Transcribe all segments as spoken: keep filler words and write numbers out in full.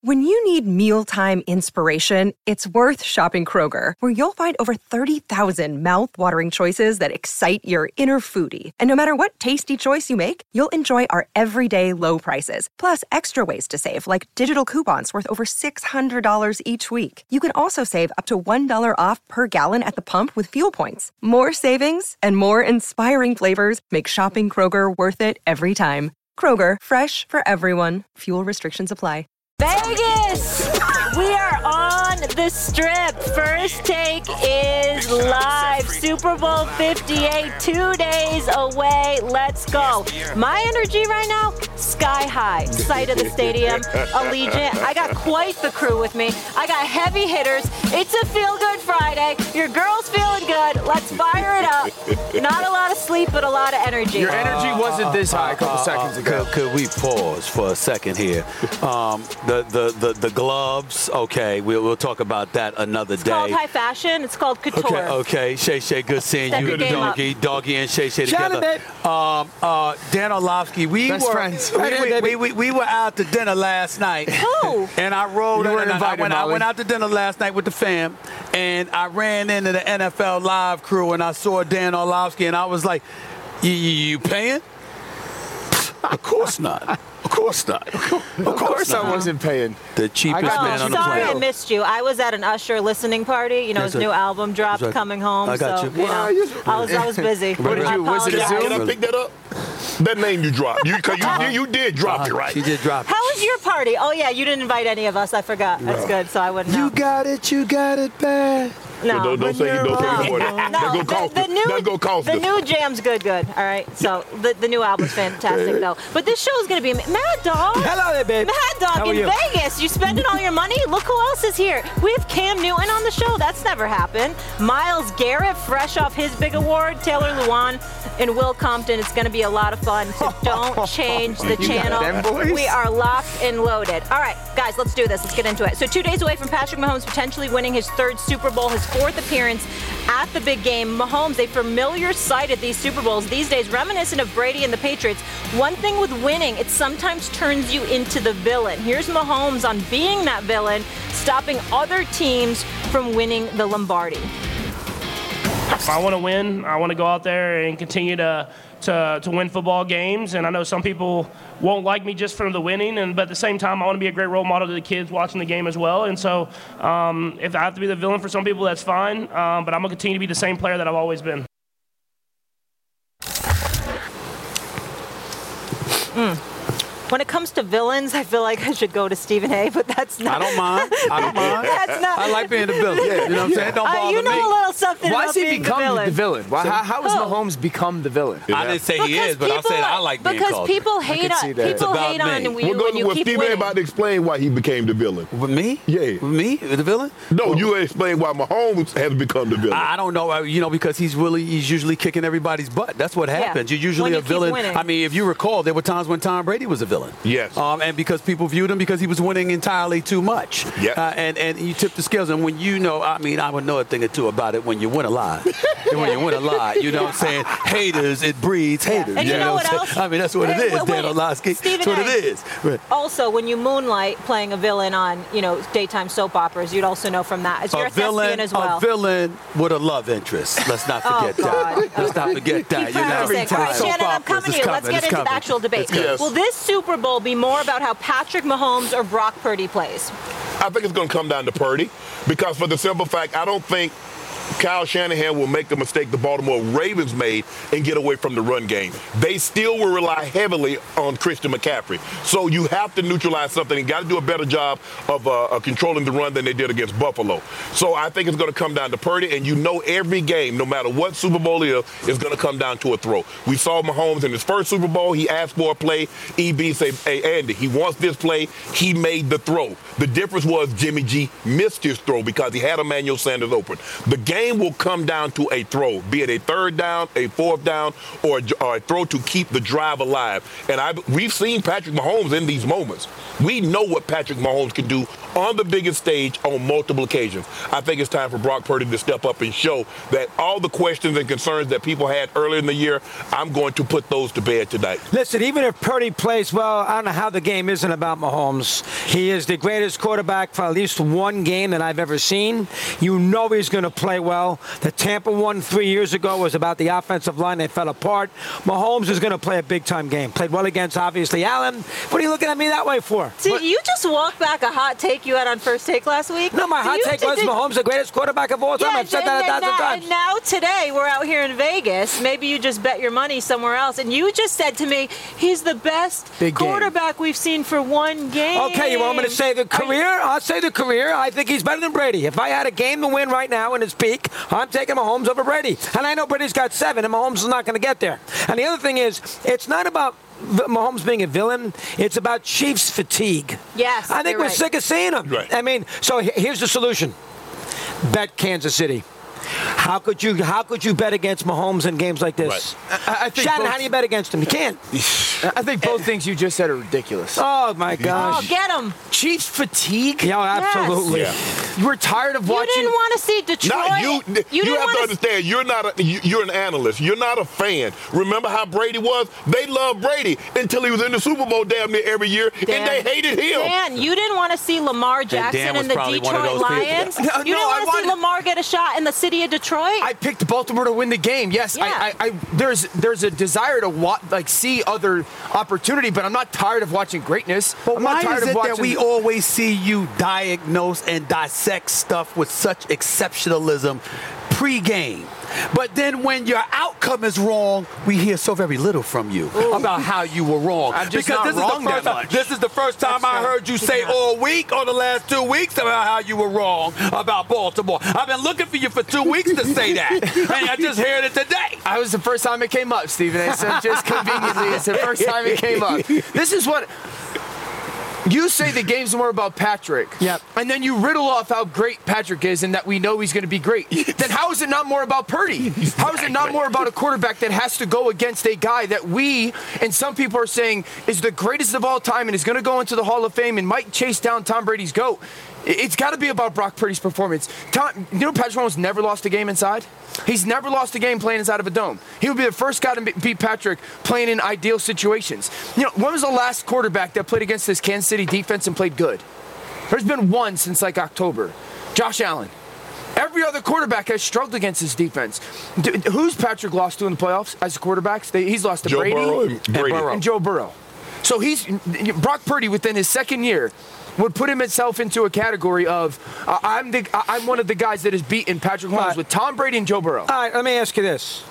When you need mealtime inspiration, it's worth shopping Kroger, where you'll find over thirty thousand mouth-watering choices that excite your inner foodie. And no matter what tasty choice you make, you'll enjoy our everyday low prices, plus extra ways to save, like digital coupons worth over six hundred dollars each week. You can also save up to one dollar off per gallon at the pump with fuel points. More savings and more inspiring flavors make shopping Kroger worth it every time. Kroger, fresh for everyone. Fuel restrictions apply. Vegas! We are on the Strip. First Take is live. Super Bowl fifty-eight, two days away. Let's go. My energy right now, sky high. Sight of the stadium, Allegiant. I got quite the crew with me. I got heavy hitters. It's a feel-good Friday. Your girl's feeling good. Let's fire it up. Not a lot of sleep, but a lot of energy. Your energy wasn't this high a couple uh, seconds uh, ago. Could, could we pause for a second here? Um, the, the, the, the gloves, okay, we'll, we'll talk about that another it's day. It's called high fashion. It's called couture. Okay, okay. Shay Shay, good seeing Step you, Doggy. up. Doggy and Shay Shay Shout together. Um, uh, Dan Orlovsky, we Best were friends. We, Right we, here, we, we, we were out to dinner last night. Who? And I rolled You in. weren't and I, invited, went, I Molly. went out to dinner last night with the fam, and I ran into the N F L Live crew, and I saw Dan Orlovsky, and I was like, you, you, you paying? Of course not. Of course not. Of course, Of course not. I wasn't paying. The cheapest got man Oh, on the sorry planet. I missed you. I was at an Usher listening party. You know, That's his new right. album dropped, That's right. Coming Home. I got so, you. you know, Wow, you- I was I was busy. What did I you- was it a apologize. Zoom? Can I pick that up? That name you dropped. You, 'cause you, you, you did drop it, right? She did drop it. How was your party? Oh, yeah, you didn't invite any of us. I forgot. That's good, so I wouldn't know. You got it, you got it bad. No. Don't, don't say you don't say more. No, That's gonna cost the, the new, That's gonna cost the us. new jam's good, good. All right. So the, the new album's fantastic, though. But this show is gonna be Mad Dog. Hello there, babe. Mad How Dog are in you? Vegas. You spending all your money? Look who else is here. We have Cam Newton on the show. That's never happened. Miles Garrett, fresh off his big award. Taylor Lewan and Will Compton. It's gonna be a lot of fun. So don't change the You got channel. them boys? We are locked and loaded. All right, guys, let's do this. Let's get into it. So two days away from Patrick Mahomes potentially winning his third Super Bowl, his fourth appearance at the big game. Mahomes, a familiar sight at these Super Bowls these days, reminiscent of Brady and the Patriots. One thing with winning, it sometimes turns you into the villain. Here's Mahomes on being that villain, stopping other teams from winning the Lombardi. I want to win. I want to go out there and continue to, to to win football games. And I know some people won't like me just from the winning, and but at the same time, I want to be a great role model to the kids watching the game as well. And so, um, if I have to be the villain for some people, that's fine. Um, but I'm gonna continue to be the same player that I've always been. Mm. When it comes to villains, I feel like I should go to Stephen A., but that's not. I don't mind. I don't mind. That's not. I like being the villain. You know what I'm saying? It don't Uh, bother you know me. a little something Why about has he being become the villain. the villain? Why, how, how has Who? Mahomes become the villain? I didn't say he is, but I said I like being because called. people hate can see on that. people It's about hate on me. you We're when going you with keep Steve winning. about to explain why he became the villain. With me? Yeah. With me? The villain? No, you explain why Mahomes has become the villain. I don't know. uh, You know, because he's really, he's usually kicking everybody's butt. That's what happens. You're usually When you a keep villain. winning. I mean, if you recall, there were times when Tom Brady was a villain. Yes. Um, and because people viewed him because he was winning entirely too much. Yeah. Uh, and, and you tip the scales. And when you know, I mean, I would know a thing or two about it when you win a lot. When you win a lot, you know what I'm saying? Haters, it breeds haters. And you know what I'm else? saying? I mean, that's what it Wait, is, wait, Dan wait. Orlovsky. Stephen That's what A. it is. Right. Also, when you moonlight playing a villain on, you know, daytime soap operas, you'd also know from that. As you're a, A villain, thespian as well. a villain with a love interest. Let's not Oh, forget God. that. Let's not forget that. Keep You know, practicing. All right, soap Shannon, I'm operas, coming to it's you. Let's coming, get it's into the coming. actual debate. Yes. Will this Super Bowl be more about how Patrick Mahomes or Brock Purdy plays? I think it's going to come down to Purdy because for the simple fact, I don't think Kyle Shanahan will make the mistake the Baltimore Ravens made and get away from the run game. They still will rely heavily on Christian McCaffrey. So you have to neutralize something and got to do a better job of uh, uh, controlling the run than they did against Buffalo. So I think it's going to come down to Purdy, and you know every game, no matter what Super Bowl is, is going to come down to a throw. We saw Mahomes in his first Super Bowl. He asked for a play. E B said, hey, Andy, he wants this play. He made the throw. The difference was Jimmy G missed his throw because he had Emmanuel Sanders open. The game game will come down to a throw, be it a third down, a fourth down, or a, or a throw to keep the drive alive. And I, we've seen Patrick Mahomes in these moments. We know what Patrick Mahomes can do on the biggest stage on multiple occasions. I think it's time for Brock Purdy to step up and show that all the questions and concerns that people had earlier in the year, I'm going to put those to bed tonight. Listen, even if Purdy plays well, I don't know how the game isn't about Mahomes. He is the greatest quarterback for at least one game that I've ever seen. You know he's going to play well. The Tampa one three years ago was about the offensive line. They fell apart. Mahomes is going to play a big-time game. Played well against, obviously, Allen. What are you looking at me that way for? See, but, you just walked back a hot take you had on First Take last week. No, my hot you take was did, Mahomes the greatest quarterback of all time. Yeah, I've said that a thousand now, times. And now today we're out here in Vegas. Maybe you just bet your money somewhere else. And you just said to me, he's the best Big quarterback game. We've seen for one game. Okay, you want me to say the career? I'll say the career. I think he's better than Brady. If I had a game to win right now in his peak, I'm taking Mahomes over Brady. And I know Brady's got seven, and Mahomes is not going to get there. And the other thing is, it's not about Mahomes being a villain. It's about Chiefs fatigue. Yes, I think we're right. sick of seeing him. Right. I mean, so here's the solution. Bet Kansas City. How could you how could you bet against Mahomes in games like this? Right. I, I think Shannon, both, how do you bet against him? You can't. I think both things you just said are ridiculous. Oh, my Oh, gosh. get him. Chiefs fatigue? Yeah, absolutely. Yeah. You were tired of You watching. didn't want to see Detroit. Not you. You, didn't have want to understand. You're not. A, you, you're an analyst. You're not a fan. Remember how Brady was? They loved Brady until he was in the Super Bowl damn near every year, Dan, and they hated him. Dan, you didn't want to see Lamar Jackson Dan and was the probably one of Detroit those people. Lions. No, you no, didn't I want to see wanted- Lamar get a shot in the city of Detroit. I picked Baltimore to win the game. Yes, Yeah. I, I, I, there's there's a desire to wa- like see other opportunity, but I'm not tired of watching greatness. But I'm why not tired is of it watching. that we always see you diagnose and dissect stuff with such exceptionalism pre-game? But then when your outcome is wrong, we hear so very little from you about how you were wrong. I'm just because not this wrong is the first that time, much. this is the first time I heard you say all week or the last two weeks about how you were wrong about Baltimore. I've been looking for you for two weeks to say that, and I just heard it today. I was the first time it came up, Stephen. It's uh, just conveniently, it's the first time it came up. This is what you say. The game's more about Patrick. Yep. And then you riddle off how great Patrick is and that we know he's going to be great. Then how is it not more about Purdy? How is it not more about a quarterback that has to go against a guy that we and some people are saying is the greatest of all time and is going to go into the Hall of Fame and might chase down Tom Brady's GOAT? It's got to be about Brock Purdy's performance. Tom, you know Patrick Mahomes never lost a game inside? He's never lost a game playing inside of a dome. He would be the first guy to beat Patrick playing in ideal situations. You know, when was the last quarterback that played against this Kansas City defense and played good? There's been one since like October. Josh Allen. Every other quarterback has struggled against his defense. D- who's Patrick lost to in the playoffs as quarterbacks? They, he's lost to Joe Brady Burrow and Brady. Burrow. and Joe Burrow. So he's Brock Purdy within his second year would put himself into a category of uh, I'm the I'm one of the guys that has beaten Patrick Mahomes Right. with Tom Brady and Joe Burrow. All right, let me ask you this.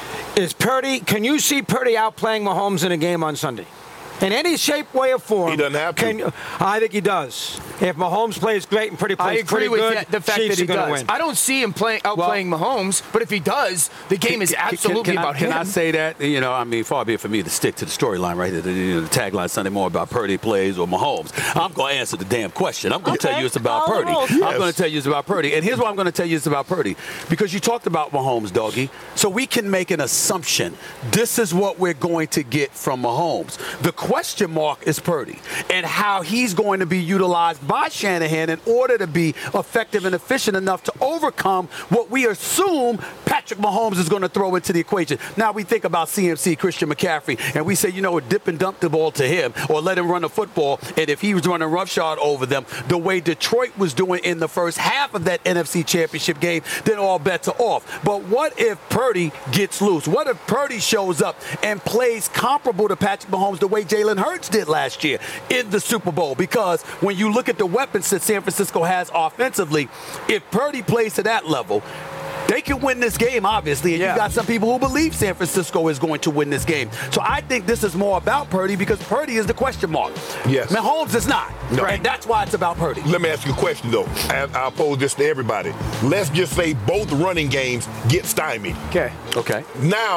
Is Purdy, can you see Purdy outplaying Mahomes in a game on Sunday? In any shape, way, or form. He doesn't have to. Can, I think he does. If Mahomes plays great and Purdy I plays agree pretty with good, that, the fact Chiefs that he are gonna does. win. I don't see him playing outplaying Mahomes, but if he does, the game is Can- absolutely can, can about I, him. Can I say that? You know, I mean, far be it for me to stick to the storyline right there. The, you know, the tagline Sunday more about Purdy plays or Mahomes. I'm going to answer the damn question. I'm going to Okay. tell you it's about Follow the Purdy. rules. I'm Yes. going to tell you it's about Purdy. And here's why I'm going to tell you it's about Purdy. Because you talked about Mahomes, doggy. So we can make an assumption. This is what we're going to get from Mahomes. The question mark is Purdy and how he's going to be utilized by Shanahan in order to be effective and efficient enough to overcome what we assume Patrick Mahomes is going to throw into the equation. Now we think about C M C, Christian McCaffrey, and we say, you know, dip and dump the ball to him or let him run the football. And if he was running roughshod over them the way Detroit was doing in the first half of that N F C Championship game, then all bets are off. But what if Purdy gets loose? What if Purdy shows up and plays comparable to Patrick Mahomes the way Jalen Hurts did last year in the Super Bowl? Because when you look at the weapons that San Francisco has offensively, if Purdy plays to that level, they can win this game, obviously, and Yeah. you got some people who believe San Francisco is going to win this game. So I think this is more about Purdy because Purdy is the question mark. Yes. Mahomes is not. No. And that's why it's about Purdy. Let me ask you a question, though. And I'll pose this to everybody. Let's just say both running games get stymied. Okay. Okay. Now,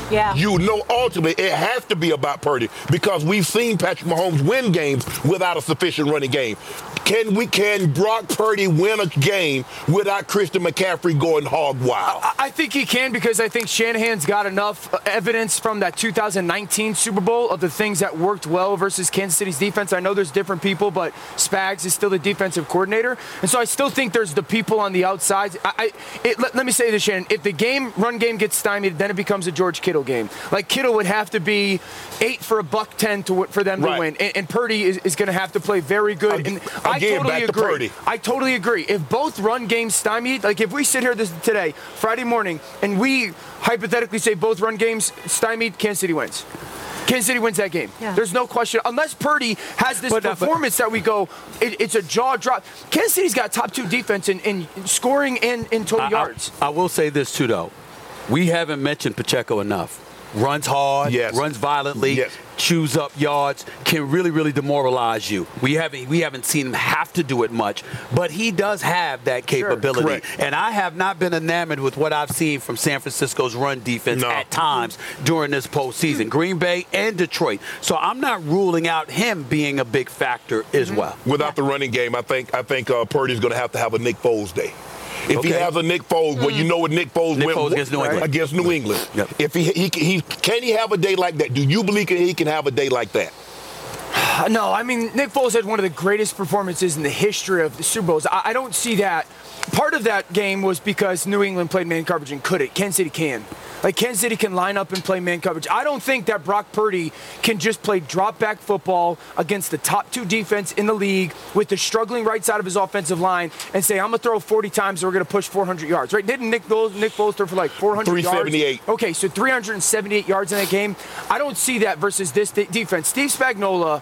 Yeah. You know, ultimately, it has to be about Purdy because we've seen Patrick Mahomes win games without a sufficient running game. Can we? Can Brock Purdy win a game without Christian McCaffrey going hog wild? I, I think he can because I think Shanahan's got enough evidence from that two thousand nineteen Super Bowl of the things that worked well versus Kansas City's defense. I know there's different people, but Spags is still the defensive coordinator, and so I still think there's the people on the outside. I, I it, let, let me say this, Shannon. If the game run game gets stymied, then it becomes a George Kittle game. Like Kittle would have to be eight for a buck ten to for them right. to win, and, and Purdy is, is going to have to play very good. And I Again, totally back to agree. Purdy. I totally agree. If both run games stymied, like if we sit here this today, Friday morning, and we hypothetically say both run games stymied, Kansas City wins. Kansas City wins that game. Yeah. There's no question. Unless Purdy has this but, performance uh, but, that we go, it, it's a jaw drop. Kansas City's got top two defense in, in scoring and in total I, yards. I, I will say this, too, though. We haven't mentioned Pacheco enough. Runs hard, yes. runs violently, yes. chews up yards, can really, really demoralize you. We haven't we haven't seen him have to do it much, but he does have that capability. Sure, and I have not been enamored with what I've seen from San Francisco's run defense no. at times during this postseason. Green Bay and Detroit. So I'm not ruling out him being a big factor as mm-hmm. well. Without the running game, I think I think uh, Purdy's going to have to have a Nick Foles day. If okay. he has a Nick Foles, well, you know what Nick Foles Nick went Foles against New England. Against New England. Yep. If he, he he can he have a day like that? Do you believe he can have a day like that? No, I mean Nick Foles had one of the greatest performances in the history of the Super Bowls. I, I don't see that. Part of that game was because New England played man coverage and couldn't. Kansas City can. Like, Kansas City can line up and play man coverage. I don't think that Brock Purdy can just play drop-back football against the top two defense in the league with the struggling right side of his offensive line and say, I'm going to throw forty times and we're going to push four hundred yards, right? Didn't Nick Foles, Nick Foles throw for like four hundred yards? three seventy-eight. Okay, so three hundred seventy-eight yards in that game. I don't see that versus this de- defense. Steve Spagnuolo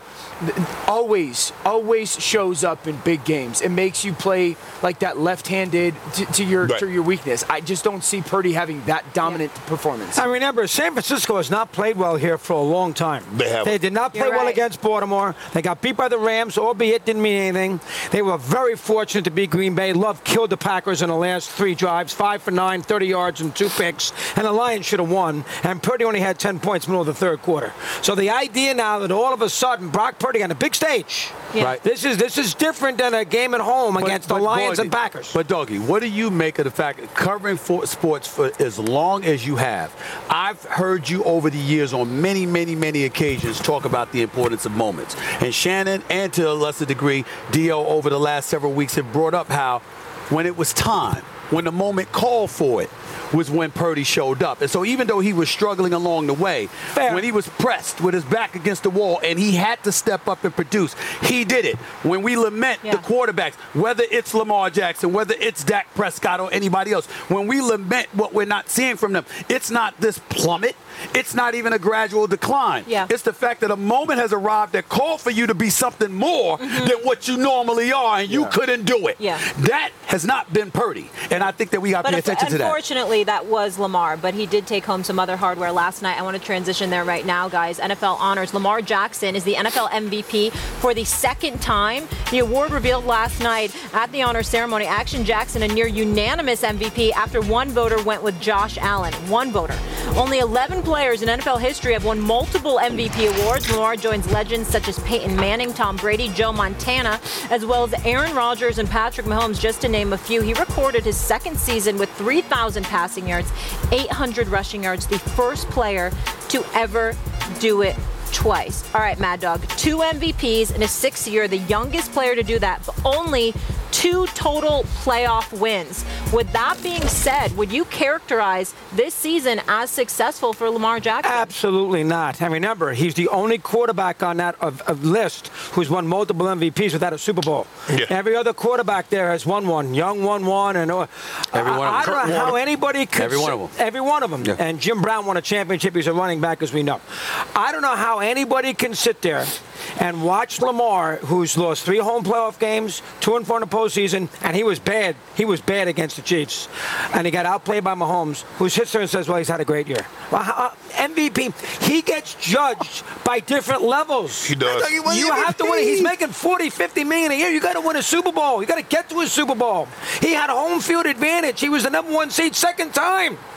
always, always shows up in big games. It makes you play like that left-handed to, to your right. to your weakness. I just don't see Purdy having that dominant yeah. performance. I remember, San Francisco has not played well here for a long time. They have. They did not play You're well right. against Baltimore. They got beat by the Rams, albeit didn't mean anything. They were very fortunate to beat Green Bay. Love killed the Packers in the last three drives, five for nine, thirty yards and two picks. And the Lions should have won. And Purdy only had ten points middle of the third quarter. So the idea now that all of a sudden Brock Purdy on a big stage, yeah. right? This is this is different than a game at home but, against but the Lions Doggy, and Packers. But Doggy, what do you make of the fact that covering for sports for as long as you have? I've heard you over the years on many, many, many occasions talk about the importance of moments. And Shannon, and to a lesser degree, Dio over the last several weeks have brought up how when it was time, when the moment called for it, was when Purdy showed up. And so even though he was struggling along the way, Fair. when he was pressed with his back against the wall and he had to step up and produce, he did it. When we lament yeah. the quarterbacks, whether it's Lamar Jackson, whether it's Dak Prescott or anybody else, when we lament what we're not seeing from them, it's not this plummet. It's not even a gradual decline. Yeah. It's the fact that a moment has arrived that called for you to be something more mm-hmm. than what you normally are, and you yeah. couldn't do it. Yeah. That has not been Purdy, and I think that we got to pay attention to that. Unfortunately, that was Lamar, but he did take home some other hardware last night. I want to transition there right now, guys. N F L honors. Lamar Jackson is the N F L M V P for the second time. The award revealed last night at the honor ceremony. Action Jackson, a near unanimous M V P after one voter went with Josh Allen. One voter. Only eleven players in N F L history have won multiple M V P awards. Lamar joins legends such as Peyton Manning, Tom Brady, Joe Montana, as well as Aaron Rodgers and Patrick Mahomes, just to name a few. He recorded his second season with three thousand passing yards, eight hundred rushing yards, the first player to ever do it twice. All right, Mad Dog, two M V Ps in his sixth year, the youngest player to do that, but only two total playoff wins. With that being said, would you characterize this season as successful for Lamar Jackson? Absolutely not. And remember, he's the only quarterback on that of, of list who's won multiple M V Ps without a Super Bowl. Yeah. Every other quarterback there has won one. Young won one. And uh, every one I, of them. I don't know how anybody could. Every one of them. Every one of them. Yeah. And Jim Brown won a championship. He's a running back, as we know. I don't know how anybody can sit there and watch Lamar, who's lost three home playoff games, two and four in the postseason, and he was bad. He was bad against the Chiefs. And he got outplayed by Mahomes, who sits there and says, well, he's had a great year. Well, uh, M V P, he gets judged by different levels. He does. You have to win. He's making forty, fifty million a year. You got to win a Super Bowl. You got to get to a Super Bowl. He had home field advantage. He was the number one seed second time.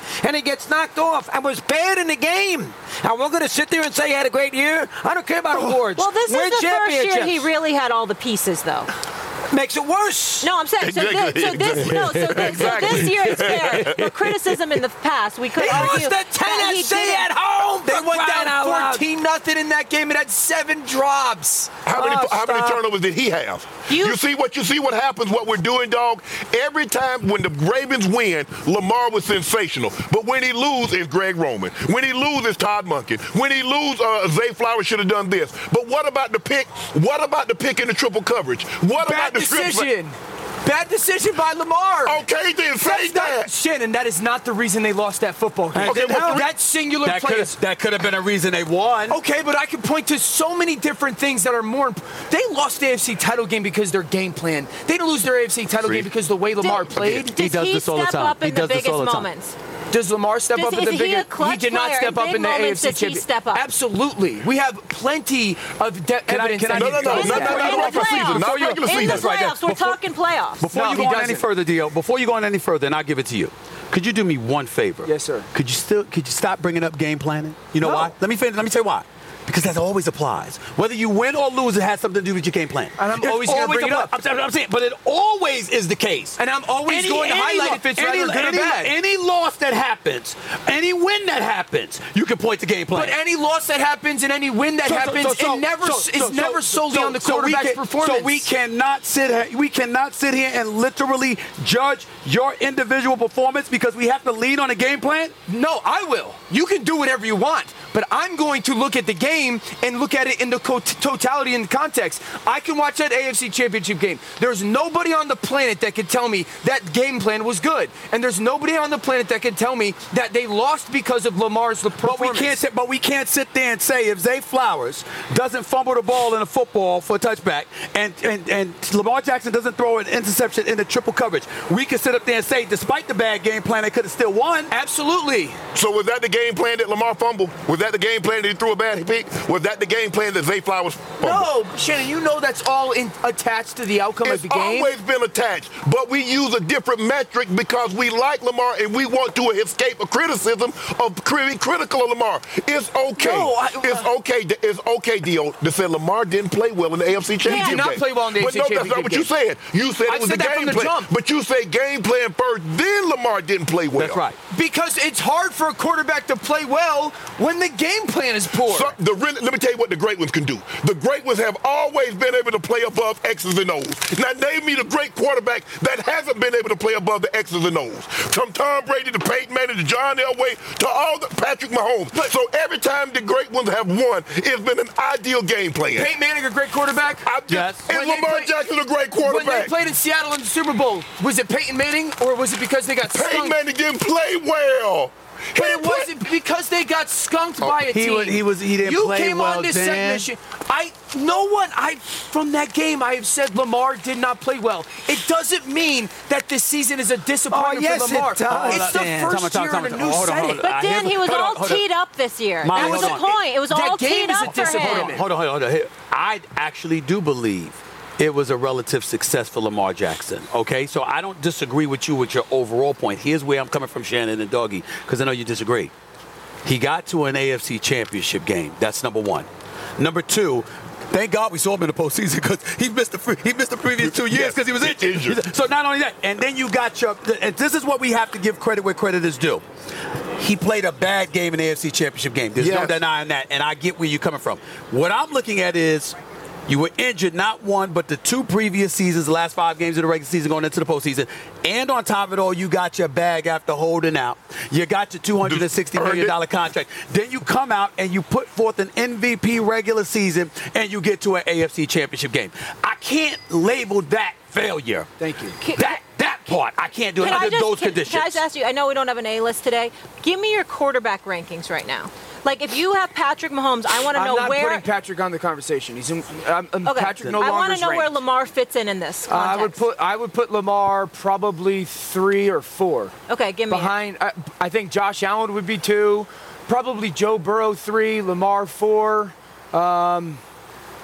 and he gets knocked off and was bad in the game. Now, we're going to sit there and say he had a great year? I don't care about awards. Well, this Win is the first year championships. he really had all the pieces, though. Makes it worse. No, I'm saying so Exactly, this, so this, no, so this, so this year it's fair. For criticism in the past, we could He argue lost to that he Tennessee didn't- at home. They for went crying out down loud. fourteen nothing in that game and had seven drops. How many, Oh, how many stop. turnovers did he have? You- You, see what you see what happens, what we're doing, dog? Every time when the Ravens win, Lamar was sensational. But when he loses, it's Greg Roman. When he loses, it's Todd Monken. When he loses, uh, Zay Flowers should have done this. But what about the pick? What about the pick in the triple coverage? What Bad about the strip- decision. Bad decision by Lamar. Okay, then say That's not, that. Shannon, that is not the reason they lost that football game. Okay, what's the re- that singular That play could is that could have been a reason they won. okay, but I can point to so many different things that are more. Imp- they lost the A F C title game because their game plan. They didn't lose their A F C title See? game because the way Lamar Did- played. Does He does this all the step time. up in He the does this biggest all the time. moments? Does Lamar step Does- up in is the he biggest? a clutch did not player? step In up big in the moments, A F C does he championship. step up? Absolutely, we have plenty of de- Can I- evidence. can I- that No, he no, no, does no, that. no, no, In no, the regular season, playoffs. not regular In the season. right there. playoffs, we're Before- talking playoffs. Before No, you he go on doesn't. any further, Dio, before you go on any further, and I'll give it to you. Could you do me one favor? Yes, sir. Could you still could you stop bringing up game planning? You know No. why? Let me finish. Let me say why. Because that always applies. Whether you win or lose, it has something to do with your game plan. And I'm It's always gonna bring it apply- up. I'm, saying- I'm saying, but it always is the case. And I'm always going to highlight lo- if it's any, rather good or any, bad. Any loss that happens, any win that happens, you can point to game plan. But any loss that happens and any win that So- so- happens, so- so- it never so- is so- never so- solely so- on the so we quarterback's can- performance. So we cannot sit here, we cannot sit here and literally judge your individual performance because we have to lean on a game plan. No, I will. You can do whatever you want, but I'm going to look at the game and look at it in the co- totality and context. I can watch that A F C Championship game. There's nobody on the planet that can tell me that game plan was good, and there's nobody on the planet that can tell me that they lost because of Lamar's performance. But we can't sit. But we can't sit there and say if Zay Flowers doesn't fumble the ball in a football for a touchback, and and, and Lamar Jackson doesn't throw an interception in the triple coverage, we can sit up there and say, despite the bad game plan, they could have still won. Absolutely. So was that the game plan that Lamar fumbled? Was that the game plan that he threw a bad pick? Was that the game plan that Zay Flowers fumbled? No, Shannon, you know that's all in, attached to the outcome It's of the game. always been attached, but we use a different metric because we like Lamar and we want to escape a criticism of being critical of Lamar. It's okay. No, I- it's okay. to- It's okay, Dio, to say Lamar didn't play well in the A F C Championship did not game. play well in the A F C But no, that's not Championship what you game. said. You said I it was said the that game from the plan. jump. But you say game plan first, then Lamar didn't play well. That's right. Because it's hard for a quarterback to play well when the game plan is poor. So, the really, let me tell you what the great ones can do. The great ones have always been able to play above X's and O's. Now, name me the great quarterback that hasn't been able to play above the X's and O's. From Tom Brady to Peyton Manning to John Elway to all the Patrick Mahomes. So every time the great ones have won, it's been an ideal game plan. Peyton Manning, a great quarterback. I just, Yes. And When they Lamar play- Jackson, a great When they quarterback. played in Seattle in the Super Bowl, was it Peyton Manning or was it because they got Peyton skunked? Manning didn't play well. He But it didn't play- wasn't because they got skunked by a he team. was- he was- he didn't you play came well, on this Dan. segment. I no one. I from that game. I have said Lamar did not play well. It doesn't mean that this season is a disappointment Oh, yes, for Lamar. it does. It's the Dan, first time, time, year time, in a time. new Hold on, hold setting. on. But I Dan, hear- he was hold on, all hold on. teed up this year. Molly, That was the hold on. point. It was That all game teed is a up for him. disappointment. Hold on, hold on, hold on. Here, I actually do believe it was a relative success for Lamar Jackson. Okay, so I don't disagree with you with your overall point. Here's where I'm coming from, Shannon and Doggy, because I know you disagree. He got to an A F C Championship game. That's number one. Number two. Thank God we saw him in the postseason because he missed the pre- he missed the previous two years Yes, because he was injured. injured. So not only that, and then you got your. And this is what we have to give credit where credit is due. He played a bad game in the A F C Championship game. There's no Yes. denying that, and I get where you're coming from. What I'm looking at is. You were injured not one, but the two previous seasons, the last five games of the regular season going into the postseason. And on top of it all, you got your bag after holding out. You got your two hundred sixty million dollars contract. Then you come out and you put forth an M V P regular season, and you get to an A F C Championship game. I can't label that failure. Thank you. That that part, I can't do it Can I under just, those can, conditions. can I just ask you, I know we don't have an A-list today. Give me your quarterback rankings right now. Like, if you have Patrick Mahomes, I want to I'm know not where. putting Patrick on the conversation. He's in, um, um, Okay. Patrick no I longer want to know ranked. where Lamar fits in in this Uh, I would context. put I would put Lamar probably three or four. Okay, give me it. Behind, I, I think Josh Allen would be two, probably Joe Burrow three, Lamar four. Um,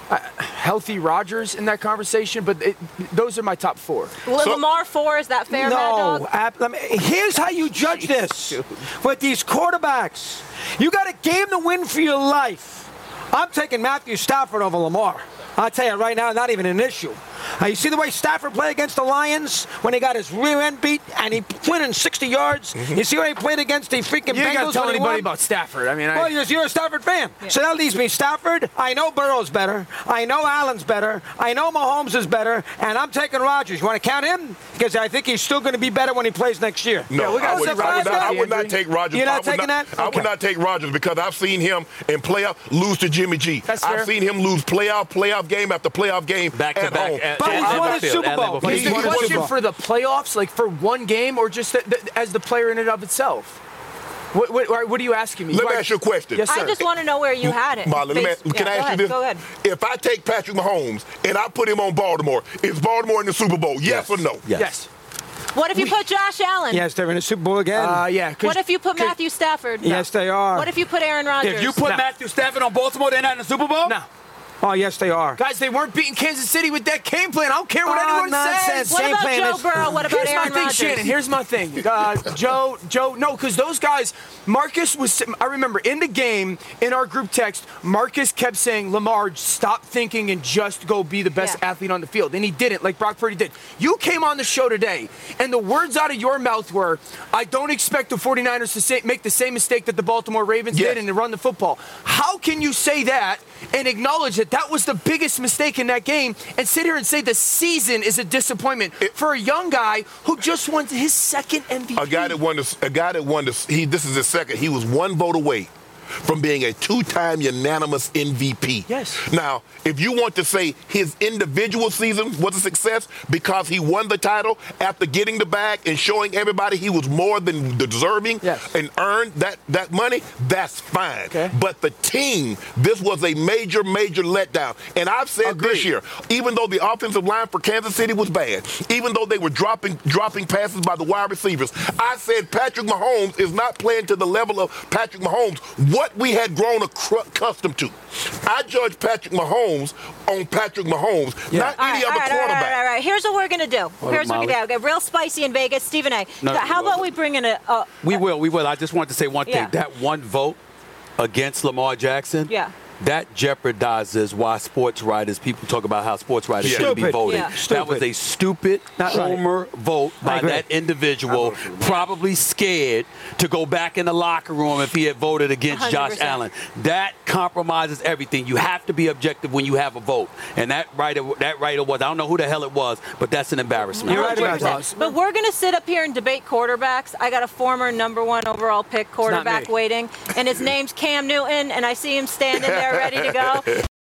uh, healthy Rodgers in that conversation, but it, those are my top four. So, Lamar four, is that fair, no, Mad Dog? Ab- let me, here's how you judge this with these quarterbacks. You got a game to win for your life. I'm taking Matthew Stafford over Lamar. I'll tell you right now, not even an issue. Uh, you see the way Stafford played against the Lions when he got his rear end beat and he went in sixty yards? Mm-hmm. You see when he played against the freaking you Bengals? You got to tell anybody won? about Stafford. I mean, well, I... you're, you're a Stafford fan. Yeah. So that leaves me Stafford. I know Burrow's better. I know Allen's better. I know Mahomes is better. And I'm taking Rodgers. You want to count him? Because I think he's still going to be better when he plays next year. No, yeah, we got I, would, I, would not, I would not take Rodgers. You're not I would taking not, that? I Okay. would not take Rodgers because I've seen him in playoff lose to Jimmy G. That's I've fair. seen him lose playoff, playoff game after playoff game back to at back. home. At, But at, he's won a at Super Bowl. Field. Is the He's won a question Super Bowl. for the playoffs, like for one game, or just th- th- as the player in and of itself? What, what, what are you asking me? Let Like- me ask you a question. Yes, sir. I just want to know where you had it. Marlon, let me ask- Based- can yeah, I go ask ahead, you this? Go ahead. If I take Patrick Mahomes and I put him on Baltimore, is Baltimore in the Super Bowl? Yes, Yes. or no? Yes. Yes. What if you put Josh Allen? Yes, they're in the Super Bowl again. Uh, yeah. 'cause- What if you put 'cause- Matthew Stafford? yes, they are. What if you put Aaron Rodgers? If you put No. Matthew Stafford on Baltimore, they're not in the Super Bowl? No. Oh, yes, they are. Guys, they weren't beating Kansas City with that game plan. I don't care what Oh, anyone nonsense. says. What Same about plan Joe as- Burrow? What about Here's Aaron my thing, Rodgers? Shannon. Here's my thing. Uh, Joe, Joe, no, because those guys, Marcus was, I remember in the game, in our group text, Marcus kept saying, Lamar, stop thinking and just go be the best Yeah. athlete on the field. And he didn't, like Brock Purdy did. You came on the show today, and the words out of your mouth were, I don't expect the 49ers to say, make the same mistake that the Baltimore Ravens Yes. did and to run the football. How can you say that and acknowledge that that was the biggest mistake in that game and sit here and say the season is a disappointment It, for a young guy who just won his second M V P? A guy that won this, a guy that won this, he, this is his second. He was one vote away from being a two-time unanimous M V P. Yes. Now, if you want to say his individual season was a success because he won the title after getting the bag and showing everybody he was more than deserving Yes. and earned that, that money, that's fine. Okay. But the team, this was a major, major letdown. And I've said Agreed. this year, even though the offensive line for Kansas City was bad, even though they were dropping dropping passes by the wide receivers, I said Patrick Mahomes is not playing to the level of Patrick Mahomes, what we had grown accustomed to. I judge Patrick Mahomes on Patrick Mahomes, not All any right, all other right, all right, quarterback. all right, all right. Here's what we're going to do. Hold Here's up, what we're going to do. Okay, real spicy in Vegas. Stephen A. No, How no, about no. we bring in a... a We will, we will. I just want to say one thing. Yeah. That one vote against Lamar Jackson, Yeah. that jeopardizes why sports writers, people talk about how sports writers Yeah. shouldn't be Stupid. voting. Yeah. That was Stupid. a stupid Not right. homer vote I by agree. that individual, probably scared to go back in the locker room if he had voted against one hundred Josh percent. Allen. That compromises everything. You have to be objective when you have a vote. And that writer, that writer was, I don't know who the hell it was, but that's an embarrassment. You're right about one hundred percent. But we're going to sit up here and debate quarterbacks. I got a former number one overall pick quarterback me. waiting, and his name's Cam Newton, and I see him standing there ready to go.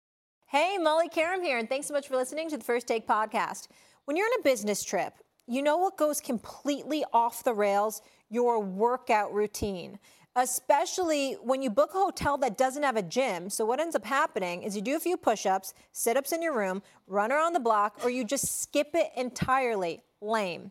Hey, Molly Karam here, and thanks so much for listening to the First Take podcast. When you're on a business trip, you know what goes completely off the rails? Your workout routine. Especially when you book a hotel that doesn't have a gym. So what ends up happening is you do a few push-ups, sit-ups in your room, run around the block, or you just skip it entirely. Lame.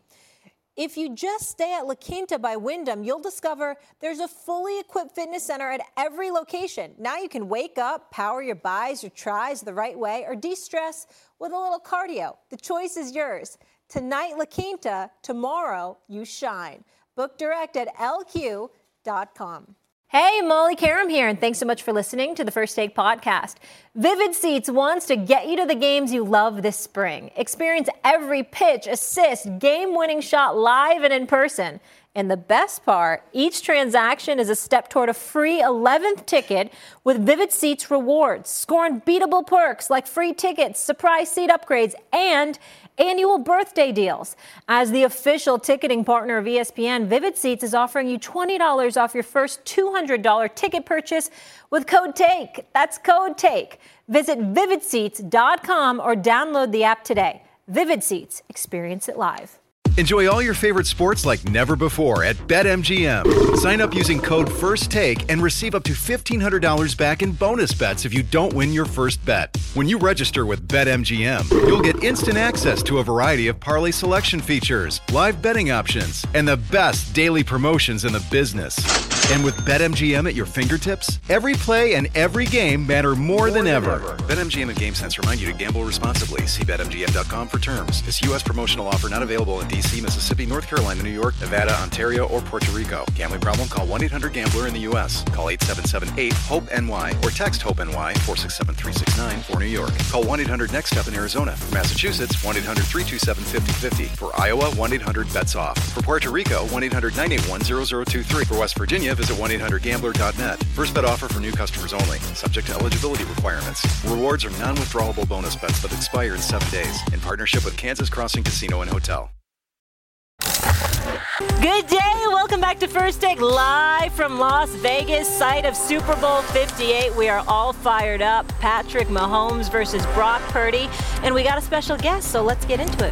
If you just stay at La Quinta by Wyndham, you'll discover there's a fully equipped fitness center at every location. Now you can wake up, power your buys, your tries the right way, or de-stress with a little cardio. The choice is yours. Tonight, La Quinta. Tomorrow, you shine. Book direct at L Q dot com. Hey, Molly Karam here, and thanks so much for listening to the First Take podcast. Vivid Seats wants to get you to the games you love this spring. Experience every pitch, assist, game-winning shot live and in person. And the best part, each transaction is a step toward a free eleventh ticket with Vivid Seats rewards. Score unbeatable perks like free tickets, surprise seat upgrades, and annual birthday deals. As the official ticketing partner of E S P N, Vivid Seats is offering you twenty dollars off your first two hundred dollars ticket purchase with code TAKE. That's code TAKE. Visit vivid seats dot com or download the app today. Vivid Seats. Experience it live. Enjoy all your favorite sports like never before at BetMGM. Sign up using code FIRSTTAKE and receive up to fifteen hundred dollars back in bonus bets if you don't win your first bet. When you register with BetMGM, you'll get instant access to a variety of parlay selection features, live betting options, and the best daily promotions in the business. And with BetMGM at your fingertips, every play and every game matter more, more than, than ever. ever. BetMGM and GameSense remind you to gamble responsibly. See Bet M G M dot com for terms. This U S promotional offer not available in D C, Mississippi, North Carolina, New York, Nevada, Ontario, or Puerto Rico. Gambling problem? Call one eight hundred gambler in the U S. Call eight seven seven eight hope N Y or text HOPE-NY four six seven three six nine for New York. Call one eight hundred next step in Arizona. For Massachusetts, one eight hundred three two seven five zero five zero. For Iowa, one eight hundred bets off. For Puerto Rico, one eight hundred nine eight one zero zero two three. For West Virginia, visit one eight hundred gambler dot net. First bet offer for new customers only. Subject to eligibility requirements. Rewards are non-withdrawable bonus bets that expire in seven days. In partnership with Kansas Crossing Casino and Hotel. Good day. Welcome back to First Take, live from Las Vegas, site of Super Bowl fifty-eight. We are all fired up. Patrick Mahomes versus Brock Purdy. And we got a special guest, so let's get into it.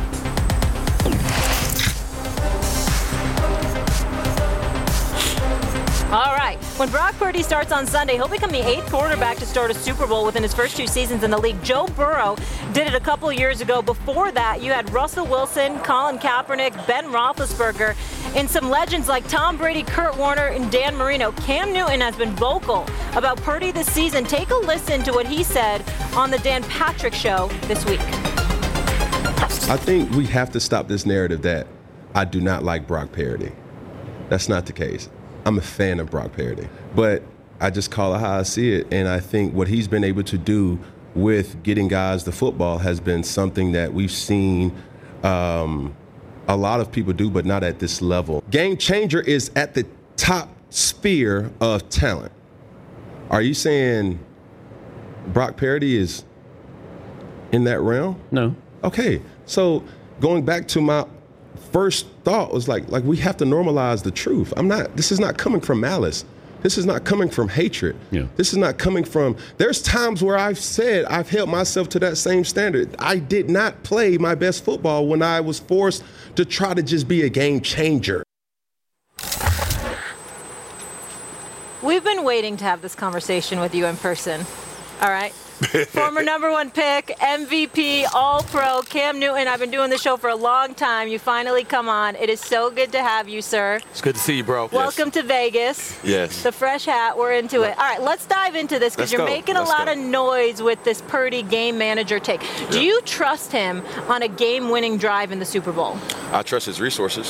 All right. When Brock Purdy starts on Sunday, he'll become the eighth quarterback to start a Super Bowl within his first two seasons in the league. Joe Burrow did it a couple years ago. Before that, you had Russell Wilson, Colin Kaepernick, Ben Roethlisberger, and some legends like Tom Brady, Kurt Warner, and Dan Marino. Cam Newton has been vocal about Purdy this season. Take a listen to what he said on the Dan Patrick Show this week. I think we have to stop this narrative that I do not like Brock Purdy. That's not the case. I'm a fan of Brock Purdy, but I just call it how I see it. And I think what he's been able to do with getting guys the football has been something that we've seen um, a lot of people do, but not at this level. Game changer is at the top sphere of talent. Are you saying Brock Purdy is in that realm? No. Okay, so going back to my first thought was like, like we have to normalize the truth. I'm not, this is not coming from malice. This is not coming from hatred. Yeah. This is not coming from, there's times where I've said I've held myself to that same standard. I did not play my best football when I was forced to try to just be a game changer. We've been waiting to have this conversation with you in person. All right. Former number one pick, M V P, All-Pro, Cam Newton. I've been doing the show for a long time. You finally come on. It is so good to have you, sir. It's good to see you, bro. Welcome yes. to Vegas. Yes. The fresh hat. We're into it. All right, let's dive into this because you're go. making let's a lot go. of noise with this Purdy game manager take. Do Yeah. you trust him on a game-winning drive in the Super Bowl? I trust his resources.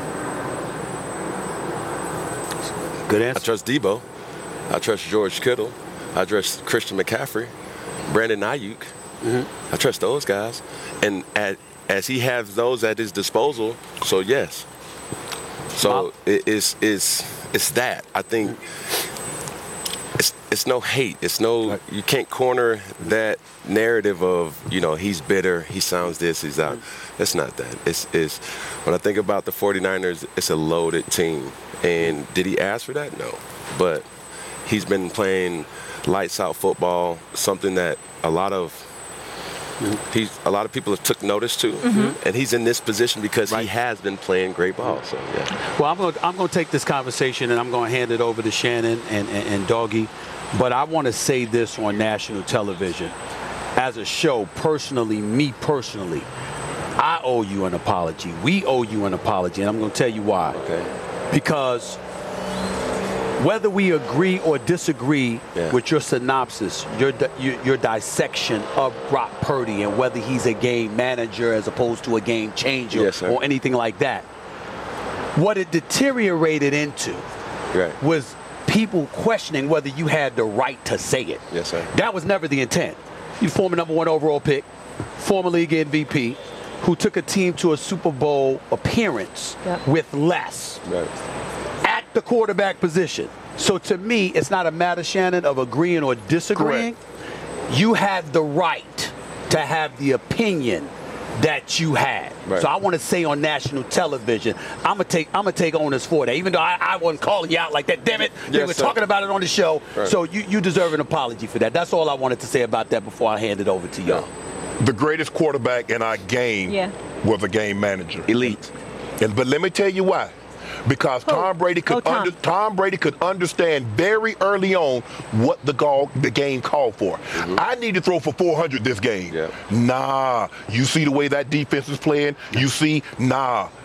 Good answer. I trust Debo. I trust George Kittle. I trust Christian McCaffrey. Brandon Ayuk. Mm-hmm. I trust those guys. And at, as he has those at his disposal, so yes. So wow. it, it's, it's, it's that. I think it's, it's no hate. It's no, you can't corner that narrative of, you know, he's bitter, he sounds this, he's out. It's not that. It's, it's when I think about the 49ers, it's a loaded team. And did he ask for that? No. But he's been playing lights out football, something that a lot of he's a lot of people have took notice to, mm-hmm. and he's in this position because right. he has been playing great ball. So yeah. Well, I'm going I'm going to take this conversation and I'm going to hand it over to Shannon and, and, and Doggy, but I want to say this on national television, as a show, personally, me personally, I owe you an apology. We owe you an apology, and I'm going to tell you why. Okay. Because whether we agree or disagree yeah. with your synopsis, your, your your dissection of Brock Purdy and whether he's a game manager as opposed to a game changer yes, or anything like that, what it deteriorated into right. was people questioning whether you had the right to say it. Yes, sir. That was never the intent. You former number one overall pick, former league M V P, who took a team to a Super Bowl appearance yep. with less. Right. The quarterback position. So to me, it's not a matter, Shannon, of agreeing or disagreeing. Correct. You have the right to have the opinion that you had. Right. So I want to say on national television, I'm gonna take I'm gonna take onus for that. Even though I, I wasn't calling you out like that. Damn it, yes, we were sir. talking about it on the show. Right. So you, you deserve an apology for that. That's all I wanted to say about that before I hand it over to y'all. The greatest quarterback in our game yeah. was a game manager. Elite. And but let me tell you why. Because Tom Brady could oh, Tom. under, Tom Brady could understand very early on what the, goal, the game called for. Mm-hmm. I need to throw for four hundred this game. Yeah. Nah, you see the way that defense is playing. You see, nah,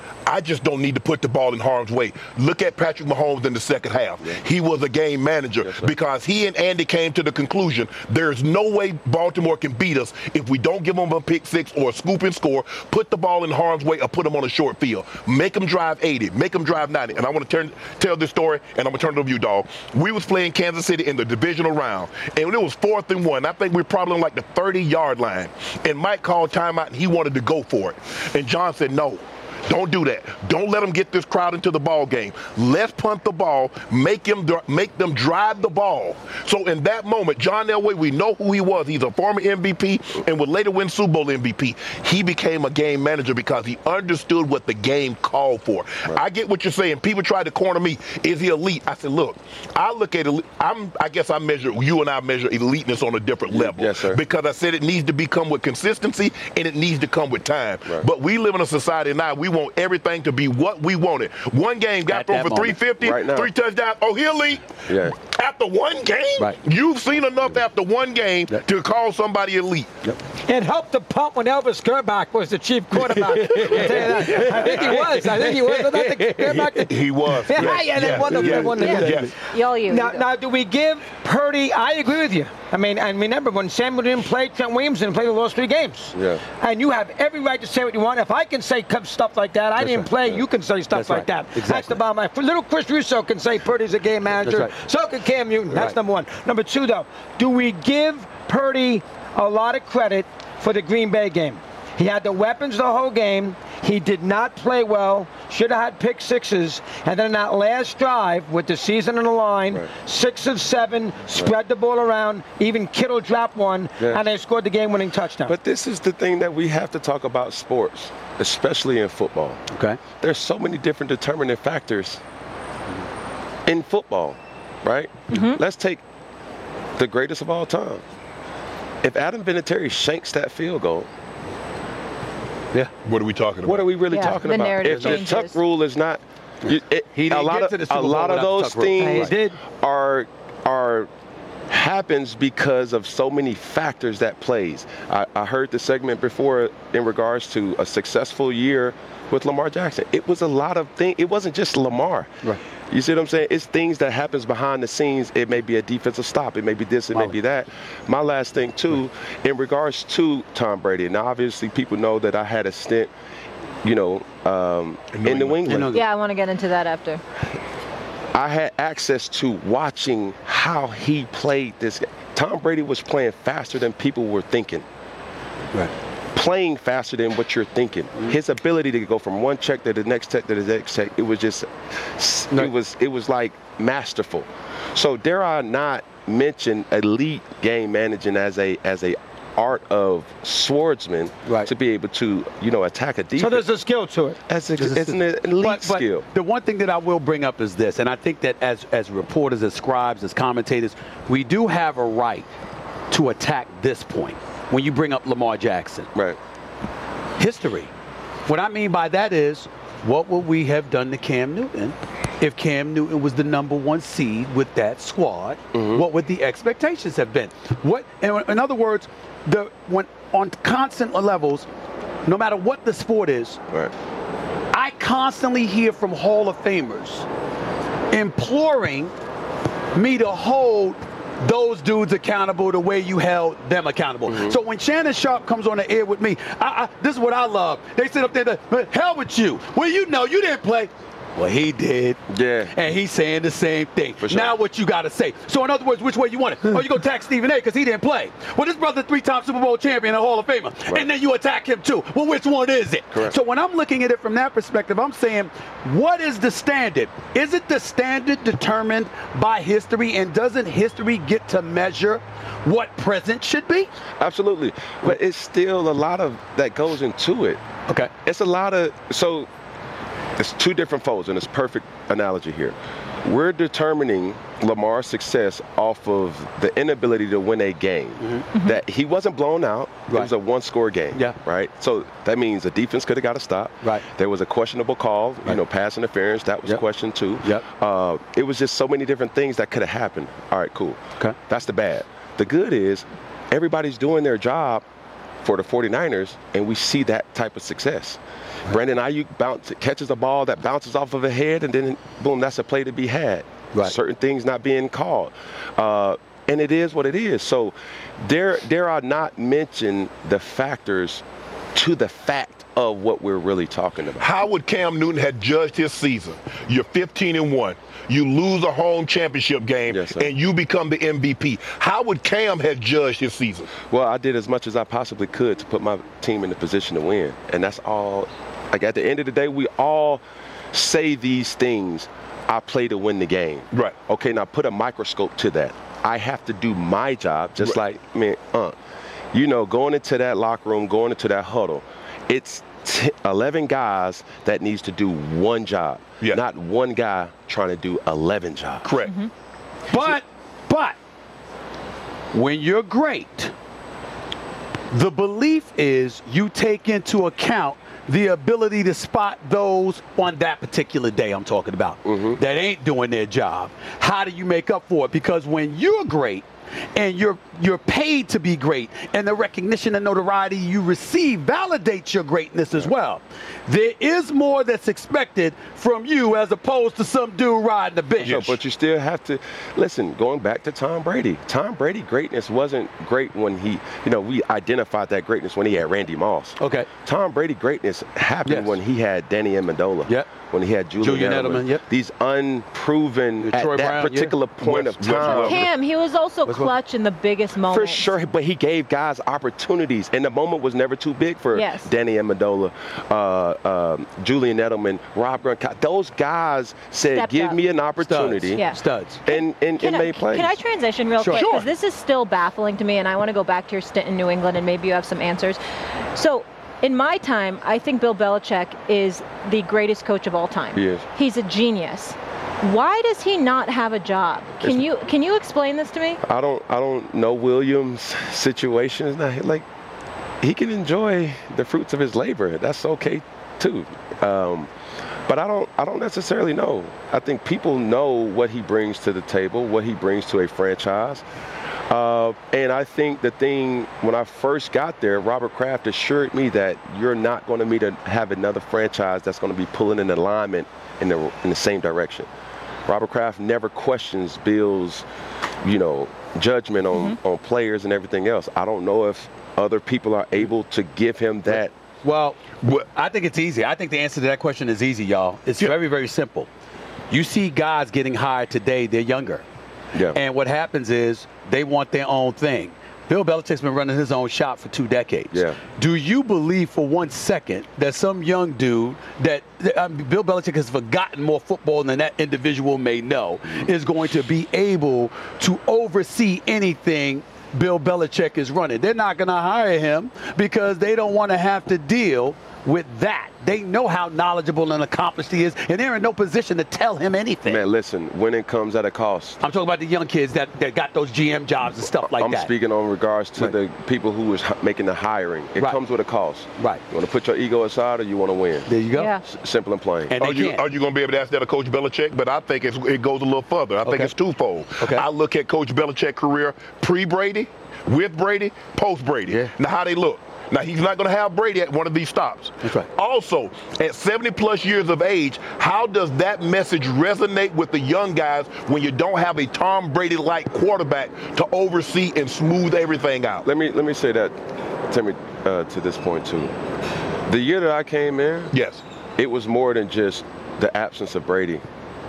I just don't need to put the ball in harm's way. Look at Patrick Mahomes in the second half. Yeah. He was a game manager yes, because he and Andy came to the conclusion there's no way Baltimore can beat us if we don't give them a pick six or a scoop and score, put the ball in harm's way, or put them on a short field. Make them drive eighty, make them drive ninety. And I want to turn tell this story, and I'm going to turn it over to you, dog. We was playing Kansas City in the divisional round, and it was fourth and one. I think we were probably on like the thirty-yard line. And Mike called timeout, and he wanted to go for it. And John said, no. Don't do that. Don't let them get this crowd into the ball game. Let's punt the ball, make them make them drive the ball. So in that moment, John Elway, we know who he was. He's a former M V P and would later win Super Bowl M V P. He became a game manager because he understood what the game called for. Right. I get what you're saying. People try to corner me. Is he elite? I said, look, I look at elite. I'm, I guess I measure, you and I measure eliteness on a different level. Yes, sir. Because I said it needs to become with consistency and it needs to come with time. Right. But we live in a society now, we want everything to be what we wanted. One game got thrown for three fifty, right three touchdowns. Oh, he elite. Yeah. After one game, right. You've seen enough after one game yep. to call somebody elite. Yep. It helped the pump when Elvis Gerbach was the chief quarterback. I think he was. I think he was. Was that the Gerbach? He was. Yeah, yes. yeah, they yes. won the yes. won the yes. yes. yes. Y'all, you. Now, now, do we give Purdy? I agree with you. I mean, and remember when Samuel didn't play, Trent Williams didn't play the last three games. Yeah. And you have every right to say what you want. If I can say stuff like that, I That's didn't right. play. Yeah. You can say stuff That's like right. that. Exactly. That's the bottom line. Little Chris Russo can say Purdy's a game manager. Right. So can Cam Newton. That's right. number one. Number two, though, do we give Purdy a lot of credit for the Green Bay game? He had the weapons the whole game. He did not play well. Should have had pick sixes. And then that last drive with the season on the line, right. six of seven, spread right. the ball around. Even Kittle dropped one, yeah. and they scored the game-winning touchdown. But this is the thing that we have to talk about sports, especially in football. Okay. There's so many different determining factors in football, right? Mm-hmm. Let's take the greatest of all time. If Adam Vinatieri shanks that field goal, yeah. What are we talking about? What are we really yeah, talking the about? If changes. the tuck rule is not, you, it, he didn't a lot get of to the Super a Bowl lot of without those the tuck rule. things Right. are are happens because of so many factors that plays. I, I heard the segment before in regards to a successful year with Lamar Jackson. It was a lot of things. It wasn't just Lamar. Right. You see what I'm saying? It's things that happens behind the scenes. It may be a defensive stop. It may be this. It may be that. My last thing, too, in regards to Tom Brady. Now, obviously, people know that I had a stint, you know, um, in New England. Yeah, I want to get into that after. I had access to watching how he played this game. Tom Brady was playing faster than people were thinking. Right. Playing faster than what you're thinking. Mm-hmm. His ability to go from one check to the next check to the next check, it was just, no. it was it was like masterful. So dare I not mention elite game managing as a as a art of swordsman right. to be able to, you know, attack a defense. So there's a skill to it. As a, it's an elite but, but skill. The one thing that I will bring up is this, and I think that as as reporters, as scribes, as commentators, we do have a right to attack this point when you bring up Lamar Jackson. Right. History. What I mean by that is, what would we have done to Cam Newton if Cam Newton was the number one seed with that squad? Mm-hmm. What would the expectations have been? What, in, in other words, the when on constant levels, no matter what the sport is, right. I constantly hear from Hall of Famers imploring me to hold those dudes accountable the way you held them accountable. Mm-hmm. So when Shannon Sharpe comes on the air with me, I, I, this is what I love. They sit up there, the hell with you. Well, you know, you didn't play. Well, he did. Yeah. And he's saying the same thing. For sure. Now what you got to say. So in other words, which way you want it? Oh, you go attack Stephen A because he didn't play. Well, this brother's three-time Super Bowl champion and Hall of Famer. Right. And then you attack him too. Well, which one is it? Correct. So when I'm looking at it from that perspective, I'm saying, what is the standard? Is it the standard determined by history? And doesn't history get to measure what present should be? Absolutely. But it's still a lot of that goes into it. Okay. It's a lot of, so it's two different folds, and it's perfect analogy here. We're determining Lamar's success off of the inability to win a game. Mm-hmm. That he wasn't blown out. Right. It was a one-score game. Yeah. Right? So that means the defense could have got a stop. Right. There was a questionable call, right. you know, pass interference. That was yep. questioned too. Yep. Uh, it was just so many different things that could have happened. All right, cool. Okay. That's the bad. The good is everybody's doing their job for the forty-niners, and we see that type of success. Brandon Ayuk bounce, catches a ball that bounces off of a head, and then, boom, that's a play to be had. Right. Certain things not being called. Uh, and it is what it is. So there, there are not mentioned the factors to the fact of what we're really talking about. How would Cam Newton have judged his season? You're fifteen and one. You lose a home championship game, yes, and you become the M V P. How would Cam have judged his season? Well, I did as much as I possibly could to put my team in the position to win. And that's all. Like, at the end of the day, we all say these things. I play to win the game. Right. Okay, now put a microscope to that. I have to do my job, just right. like, I mean, uh, you know, going into that locker room, going into that huddle, it's t- eleven guys that needs to do one job. Yeah. Not one guy trying to do eleven jobs. Correct. Mm-hmm. But, but, when you're great, the belief is you take into account the ability to spot those on that particular day I'm talking about mm-hmm. that ain't doing their job. How do you make up for it? Because when you're great and you're you're paid to be great, and the recognition and notoriety you receive validates your greatness as well, there is more that's expected from you as opposed to some dude riding a bench. No, but you still have to listen. Going back to Tom Brady, Tom Brady greatness wasn't great when he, you know, we identified that greatness when he had Randy Moss. Okay. Tom Brady greatness happened yes. when he had Danny Amendola. Yep. When he had Julian, Julian Edelman. Edelman. Yep. These unproven at Troy that Brown, particular yeah. point West, of time. Cam, he was also West, clutch in the biggest moment. For sure, but he gave guys opportunities, and the moment was never too big for yes. Danny Amendola, uh, um, Julian Edelman, Rob Gronkowski. Those guys said, Stepped give up. me an opportunity. Studs. Yeah. Studs. And, and, and I, made plays. Can I transition real sure. quick? Because Sure. this is still baffling to me, and I want to go back to your stint in New England, and maybe you have some answers. So, in my time, I think Bill Belichick is the greatest coach of all time. He is. He's a genius. Why does he not have a job? Can it's, you can you explain this to me? I don't I don't know Williams' situation. Like, he can enjoy the fruits of his labor. That's okay too. Um, but I don't I don't necessarily know. I think people know what he brings to the table, what he brings to a franchise. Uh, and I think the thing, when I first got there, Robert Kraft assured me that you're not going to meet a, have another franchise that's going to be pulling in alignment in the in the same direction. Robert Kraft never questions Bill's, you know, judgment on, mm-hmm. on players and everything else. I don't know if other people are able to give him that. Well, I think it's easy. I think the answer to that question is easy, y'all. It's yeah. very, very simple. You see guys getting hired today, they're younger. Yeah. And what happens is they want their own thing. Bill Belichick's been running his own shop for two decades. Yeah. Do you believe for one second that some young dude that I mean, Bill Belichick has forgotten more football than that individual may know is going to be able to oversee anything Bill Belichick is running? They're not going to hire him because they don't want to have to deal with that. They know how knowledgeable and accomplished he is, and they're in no position to tell him anything. Man, listen, winning comes at a cost. I'm talking about the young kids that, that got those G M jobs and stuff like I'm that. I'm speaking on regards to right. the people who is making the hiring. It right. comes with a cost. Right. You want to put your ego aside or you want to win? There you go. Yeah. S- simple and plain. And are you are you going to be able to ask that of Coach Belichick? But I think it's, it goes a little further. I okay. think it's twofold. Okay. I look at Coach Belichick's career pre-Brady, with Brady, post-Brady. Yeah. Now, how they look. Now, he's not going to have Brady at one of these stops. That's right. Also, at seventy plus years of age, how does that message resonate with the young guys when you don't have a Tom Brady-like quarterback to oversee and smooth everything out? Let me let me say that, Timmy, uh, to this point, too. The year that I came in, yes, it was more than just the absence of Brady.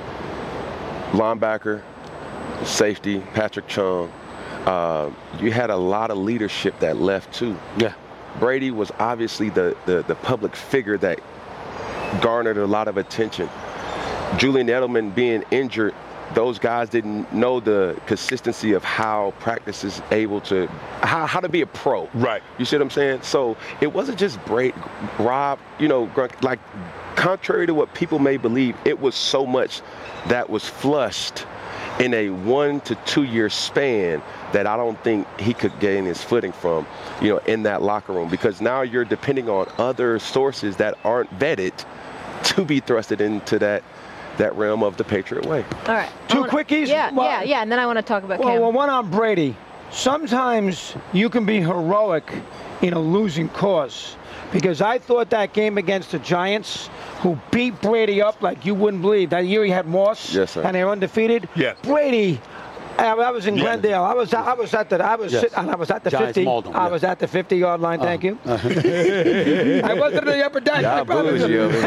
Linebacker, safety, Patrick Chung. Uh, you had a lot of leadership that left, too. Yeah. Brady was obviously the, the, the public figure that garnered a lot of attention. Julian Edelman being injured, those guys didn't know the consistency of how practice is able to, how, how to be a pro. Right. You see what I'm saying? So it wasn't just Brady, Rob, you know, like, contrary to what people may believe, it was so much that was flushed in a one to two year span that I don't think he could gain his footing from, you know, in that locker room, because now you're depending on other sources that aren't vetted to be thrusted into that that realm of the Patriot way. All right. Two wanna, quickies? Yeah, well, yeah, yeah, and then I want to talk about well, Cam. Well, one on Brady. Sometimes you can be heroic in a losing cause. Because I thought that game against the Giants, who beat Brady up like you wouldn't believe. That year he had Moss, yes, sir. and they were undefeated. Yes. Brady, I, I was in Yes. Glendale. I was I was at the I was Yes. sit, and I was at the Giants fifty. mauled them, I yeah. was at the fifty-yard line. Thank you. Uh, I wasn't in the upper deck. Y'all I promise bougie you. over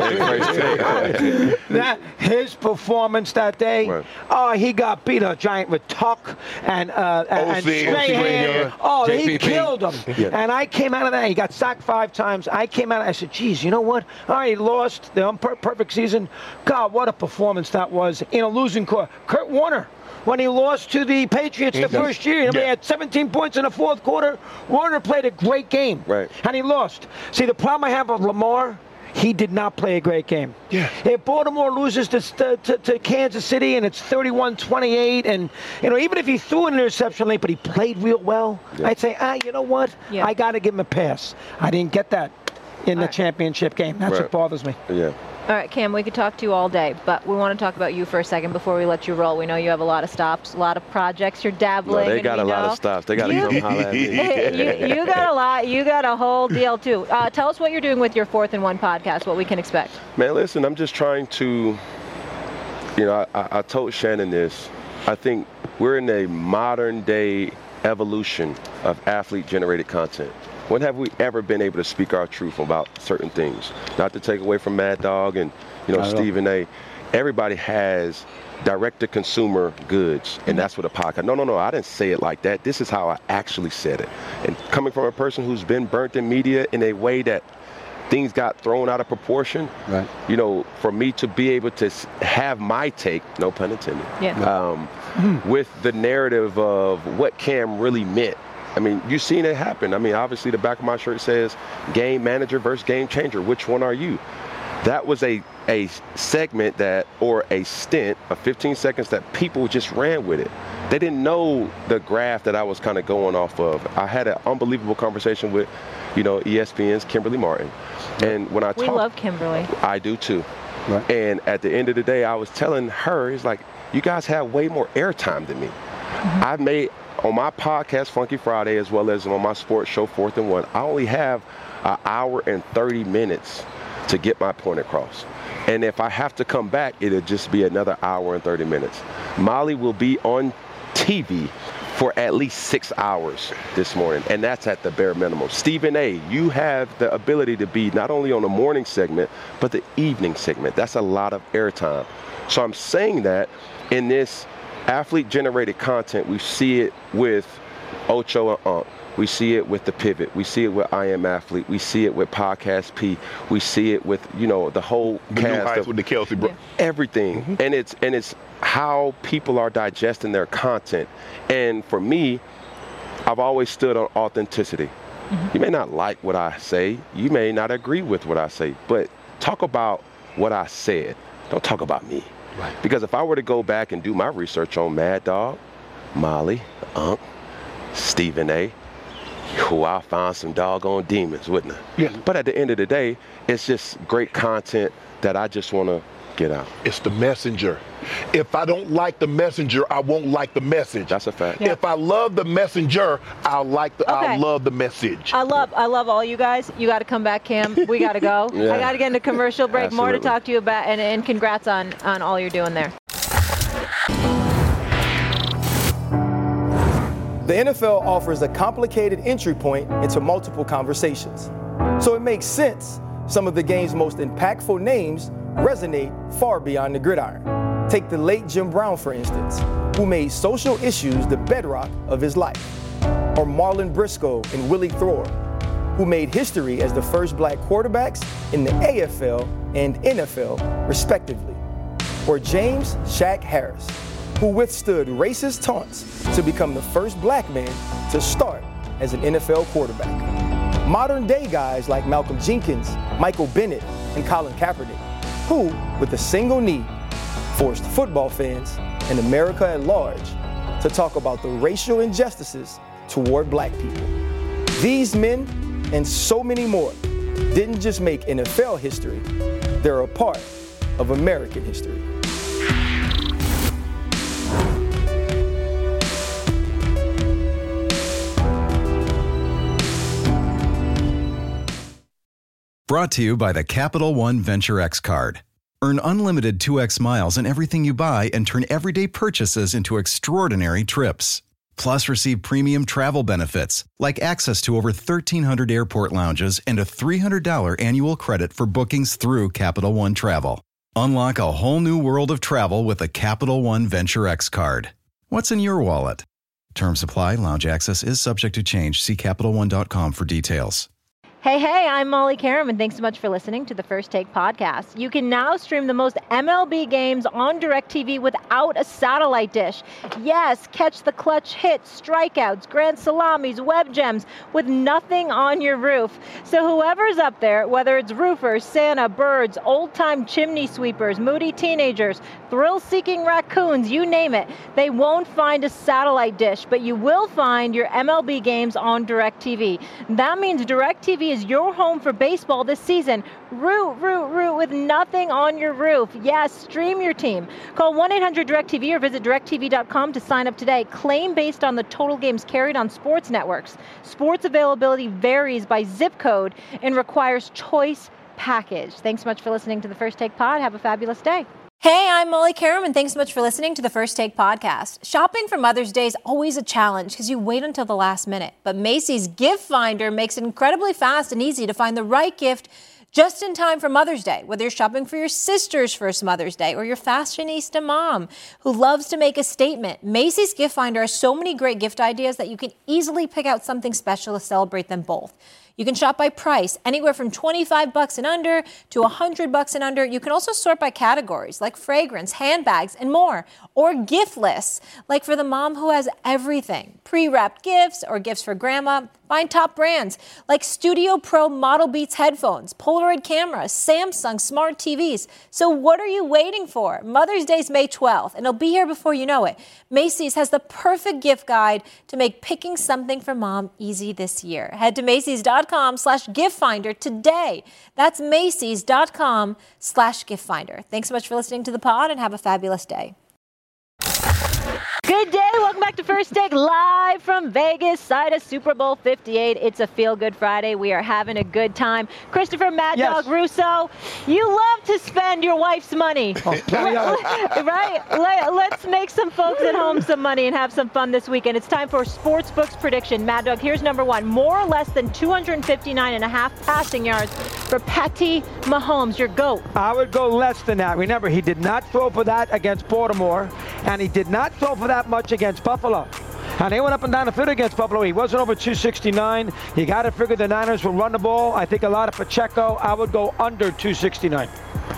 here. That his performance that day. Right. Oh, he got beat a giant with Tuck and uh, and, and O C, Strahan. Oh, J he P P. killed him. Yeah. And I came out of that. He got sacked five times. I came out. I said, "Geez, you know what? All right, he lost the unper- perfect season. God, what a performance that was in a losing core." Kurt Warner. When he lost to the Patriots the first year, he Yeah. had seventeen points in the fourth quarter. Warner played a great game, Right. and he lost. See, the problem I have with Lamar, he did not play a great game. Yeah. If Baltimore loses to, to, to Kansas City and it's thirty-one twenty-eight, and you know, even if he threw an interception late, but he played real well, Yeah. I'd say, ah, you know what? Yeah. I got to give him a pass. I didn't get that in the right. championship game. That's Right. what bothers me. Yeah. All right, Cam, we could talk to you all day, but we want to talk about you for a second before we let you roll. We know you have a lot of stops, a lot of projects you're No, dabbling. they and got we a lot know. of stops. They got to You- come holler at me. you, you got a lot. You got a whole deal, too. Uh, tell us what you're doing with your Fourth and One podcast, what we can expect. Man, listen, I'm just trying to, you know, I, I, I told Shannon this. I think we're in a modern day evolution of athlete generated content. When have we ever been able to speak our truth about certain things? Not to take away from Mad Dog and, you know, Not at all. Stephen A. Everybody has direct-to-consumer goods, and that's what a podcast. No, no, no, I didn't say it like that. This is how I actually said it. And coming from a person who's been burnt in media in a way that things got thrown out of proportion, Right. you know, for me to be able to s- have my take, no pun intended, Yeah. um, with the narrative of what Cam really meant. I mean, you've seen it happen. I mean, obviously the back of my shirt says game manager versus game changer. Which one are you? That was a, a segment that, or a stint of fifteen seconds that people just ran with it. They didn't know the graph that I was kind of going off of. I had an unbelievable conversation with, you know, E S P N's Kimberly Martin. And when I We talk, love Kimberly. I do too. Right. And at the end of the day, I was telling her, it's like, you guys have way more airtime than me. I made, on my podcast, Funky Friday, as well as on my sports show, Fourth and One, I only have an hour and thirty minutes to get my point across. And if I have to come back, it'll just be another hour and thirty minutes. Molly will be on T V for at least six hours this morning, and that's at the bare minimum. Stephen A., you have the ability to be not only on the morning segment, but the evening segment. That's a lot of airtime. So I'm saying that in this athlete-generated content, we see it with Ocho and Unk. We see it with The Pivot. We see it with I Am Athlete. We see it with Podcast P. We see it with, you know, the whole The new cast heights of with the Kelsey bro. everything. Mm-hmm. And it's and it's how people are digesting their content. And for me, I've always stood on authenticity. Mm-hmm. You may not like what I say. You may not agree with what I say. But talk about what I said. Don't talk about me. Right. Because if I were to go back and do my research on Mad Dog, Molly, Unk, Stephen A., who I'll find some doggone demons, wouldn't I? Yeah. But at the end of the day, it's just great content that I just want to get out. It's the messenger. If I don't like the messenger, I won't like the message. That's a fact. Yeah. If I love the messenger, I'll like the Okay. I'll love the message. I love I love all you guys. You got to come back, Cam. We got to go. Yeah. I got to get into commercial break. More to Absolutely. talk to you about, and, and congrats on, on all you're doing there. The N F L offers a complicated entry point into multiple conversations. So it makes sense some of the game's most impactful names resonate far beyond the gridiron. Take the late Jim Brown, for instance, who made social issues the bedrock of his life. Or Marlon Briscoe and Willie Thor, who made history as the first black quarterbacks in the A F L and N F L, respectively. Or James Shaq Harris, who withstood racist taunts to become the first black man to start as an N F L quarterback. Modern day guys like Malcolm Jenkins, Michael Bennett, and Colin Kaepernick, who, with a single knee, forced football fans and America at large to talk about the racial injustices toward black people. These men, and so many more, didn't just make N F L history, they're a part of American history. Brought to you by the Capital One Venture X card. Earn unlimited two X miles on everything you buy and turn everyday purchases into extraordinary trips. Plus, receive premium travel benefits like access to over thirteen hundred airport lounges and a three hundred dollars annual credit for bookings through Capital One Travel. Unlock a whole new world of travel with a Capital One Venture X card. What's in your wallet? Terms apply. Lounge access is subject to change. See Capital One dot com for details. Hey, hey, I'm Molly Karam, and thanks so much for listening to the First Take podcast. You can now stream the most M L B games on DirecTV without a satellite dish. Yes, catch the clutch hits, strikeouts, grand salamis, web gems with nothing on your roof. So whoever's up there, whether it's roofers, Santa, birds, old-time chimney sweepers, moody teenagers, thrill-seeking raccoons, you name it, they won't find a satellite dish, but you will find your M L B games on DirecTV. That means DirecTV is your home for baseball this season. Root, root, root with nothing on your roof. Yes, stream your team. Call one eight hundred direct T V or visit direct T V dot com to sign up today. Claim based on the total games carried on sports networks. Sports availability varies by zip code and requires choice package. Thanks so much for listening to the First Take Pod. Have a fabulous day. Hey, I'm Molly Karam, and thanks so much for listening to the First Take podcast. Shopping for Mother's Day is always a challenge because you wait until the last minute. But Macy's Gift Finder makes it incredibly fast and easy to find the right gift just in time for Mother's Day, whether you're shopping for your sister's first Mother's Day or your fashionista mom who loves to make a statement. Macy's Gift Finder has so many great gift ideas that you can easily pick out something special to celebrate them both. You can shop by price, anywhere from twenty-five bucks and under to one hundred bucks and under. You can also sort by categories like fragrance, handbags, and more. Or gift lists, like for the mom who has everything. Pre-wrapped gifts or gifts for grandma. Find top brands like Studio Pro Model Beats headphones, Polaroid cameras, Samsung smart T Vs. So what are you waiting for? Mother's Day is May twelfth, and it'll be here before you know it. Macy's has the perfect gift guide to make picking something for mom easy this year. Head to Macy's.com slash gift finder today. That's Macy's.com slash gift finder. Thanks so much for listening to the pod, and have a fabulous day. Good day. Welcome back to First Take, live from Vegas, side of Super Bowl fifty-eight. It's a feel-good Friday. We are having a good time. Christopher Mad Yes. Dog Russo, you love to spend your wife's money. Oh, Right? Let, let's make some folks at home some money and have some fun this weekend. It's time for Sportsbook's prediction. Mad Dog, here's number one. More or less than two hundred fifty-nine and a half passing yards for Patty Mahomes, your GOAT. I would go less than that. Remember, he did not throw for that against Baltimore, and he did not throw for that much against Buffalo. And they went up and down the field against Buffalo. He wasn't over two sixty-nine. You got to figure the Niners will run the ball. I think a lot of Pacheco. I would go under two sixty-nine.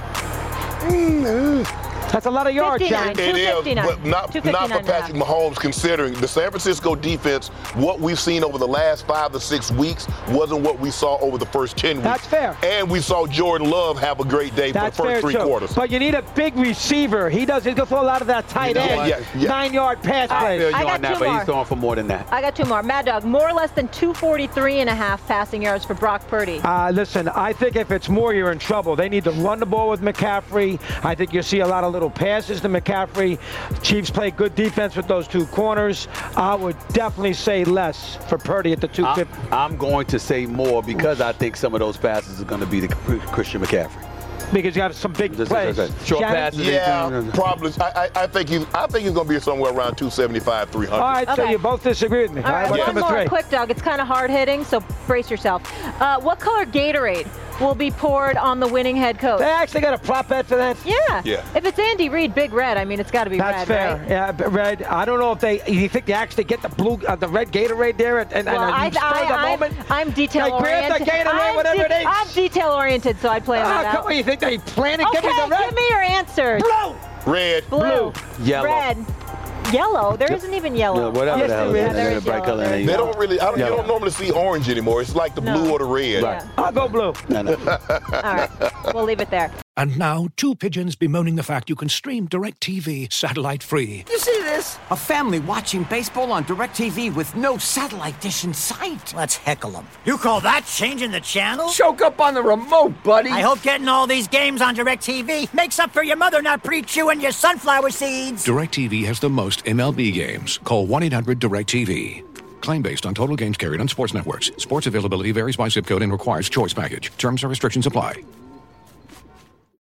That's a lot of yards, fifty-nine, Jack. It is, but not, not for Patrick Mahomes, considering the San Francisco defense, what we've seen over the last five to six weeks wasn't what we saw over the first ten weeks. That's fair. And we saw Jordan Love have a great day That's for the first fair, three too. quarters. But you need a big receiver. He does. He's going to throw a lot of that tight You know end, what? Yeah, yeah. nine-yard pass I plays. feel you I got on that, two but more. he's throwing for more than that. I got two more. Mad Dog, more or less than two forty-three and a half passing yards for Brock Purdy. Uh, listen, I think if it's more, you're in trouble. They need to run the ball with McCaffrey. I think you'll see a lot of little passes to McCaffrey. Chiefs play good defense with those two corners. I would definitely say less for Purdy at the two fifty. I'm going to say more because I think some of those passes are going to be to Christian McCaffrey. Because you have some big Just- plays. just- just- Short Shannon? passes. Yeah, probably. I, I, I think he's. I think he's going to be somewhere around two seventy-five, three hundred. All right, so Okay. you both disagree with me. All right, what's one number more three? quick, Dog. It's kind of hard-hitting, so brace yourself. Uh, what color Gatorade will be poured on the winning head coach? They actually got a prop bet for that? Yeah. Yeah. If it's Andy Reid, big red, I mean, it's got to be That's red, fair. right? Yeah, but red. I don't know if they. You think they actually get the blue, uh, the red Gatorade there, and, and, Well, and I, you spur the I, moment? I'm, I'm detail-oriented. They grab the Gatorade, I'm, whatever it is. I'm detail-oriented, so I plan Ah, that come out. on, you think they plan to Okay, give me the red? give me your answers. Blue. Red. Blue. Yellow. Red. Yellow. There isn't even yellow. Yeah, whatever Yes, the hell there it is. is. There Yeah, is bright yellow. color. There and is They yellow. don't really. I don't, you Yellow. don't normally see orange anymore. It's like the No. blue or the red. Right. I'll go blue. No, no. All right. We'll leave it there. And now, two pigeons bemoaning the fact you can stream DirecTV satellite-free. You see this? A family watching baseball on DirecTV with no satellite dish in sight. Let's heckle them. You call that changing the channel? Choke up on the remote, buddy. I hope getting all these games on DirecTV makes up for your mother not pre-chewing your sunflower seeds. DirecTV has the most M L B games. Call one eight hundred direct T V. claim based on total games carried on sports networks. Sports availability varies by zip code and requires choice package. Terms and restrictions apply.